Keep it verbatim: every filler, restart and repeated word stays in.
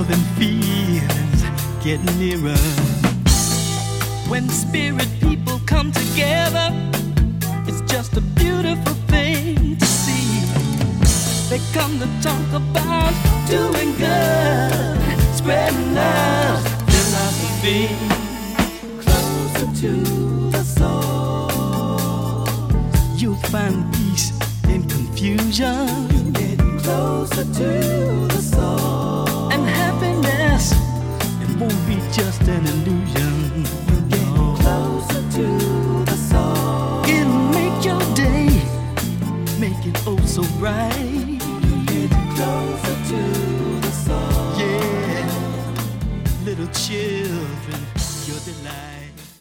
love and feelings get nearer. When spirit people come together, it's just a beautiful thing to see. They come to talk about doing good, spreading love, philosophy, closer to the soul. You'll find peace in confusion. You're getting closer to the soul. And happiness, it won't be just an illusion. You're getting closer to the soul. It'll make your day, make it oh so bright.